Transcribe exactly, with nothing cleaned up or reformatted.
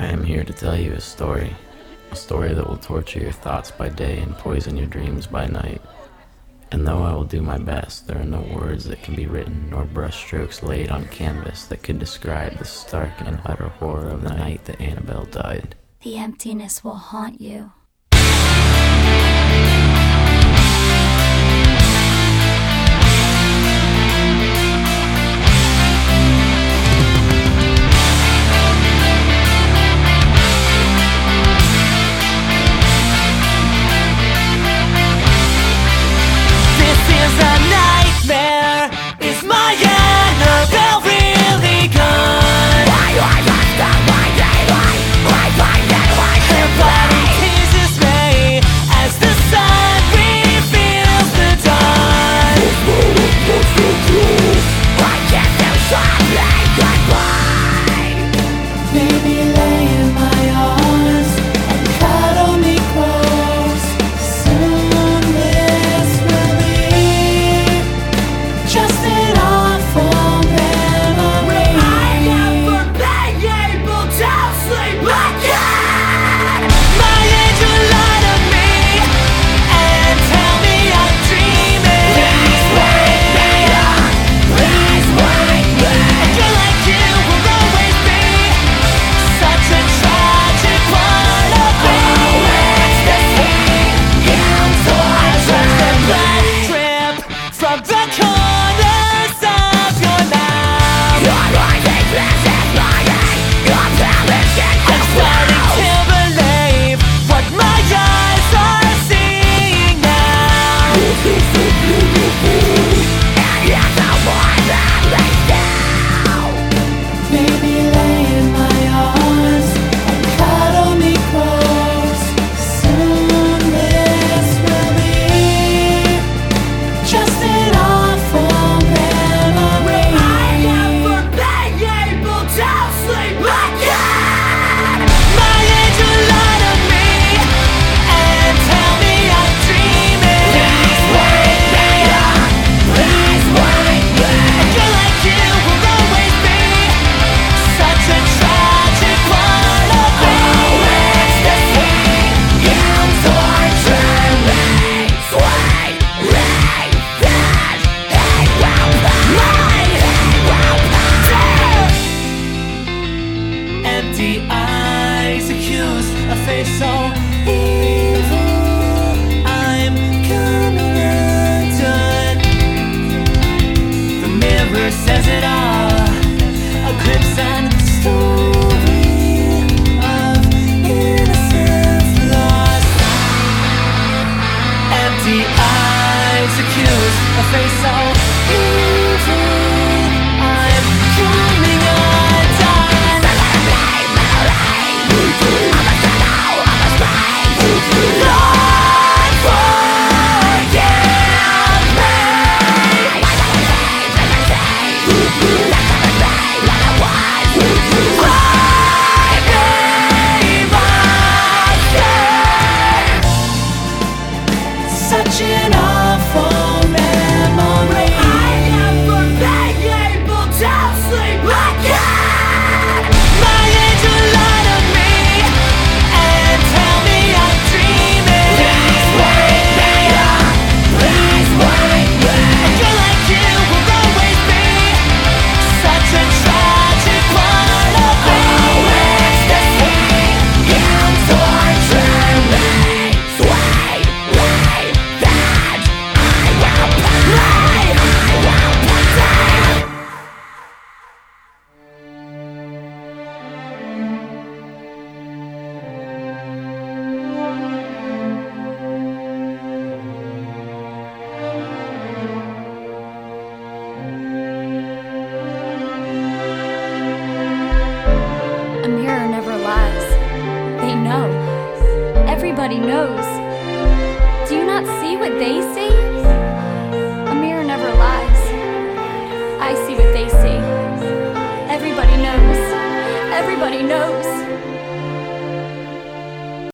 I am here to tell you a story, a story that will torture your thoughts by day and poison your dreams by night. And though I will do my best, there are no words that can be written nor brushstrokes laid on canvas that could describe the stark and utter horror of the night that Annabelle died. The emptiness will haunt you. Eyes accuse a face so evil. I'm coming undone. The mirror says it all. A glimpse and story of innocence lost. Empty eyes accuse a face so evil. I'm coming undone. Such an awful memory. I never been able to sleep again. My angel lied to me and tell me I'm dreaming. Please wake me up. Please wake me. A girl like you will always be such a tragic part of me. Oh, it's the same. You torture me. Sweet, wait, that I will play. I will play. A mirror never lies. They know. Everybody knows. Do you not see what they see? A mirror never lies. I see what they see. Everybody knows. Everybody knows.